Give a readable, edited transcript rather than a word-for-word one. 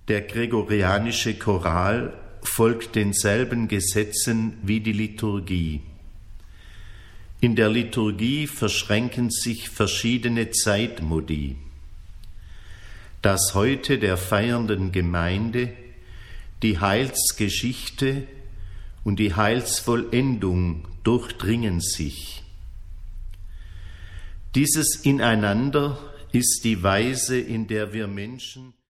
Der gregorianische Choral folgt denselben Gesetzen wie die Liturgie. In der Liturgie verschränken sich verschiedene Zeitmodi. Das Heute der feiernden Gemeinde, die Heilsgeschichte und die Heilsvollendung durchdringen sich. Dieses Ineinander ist die Weise, in der wir Menschen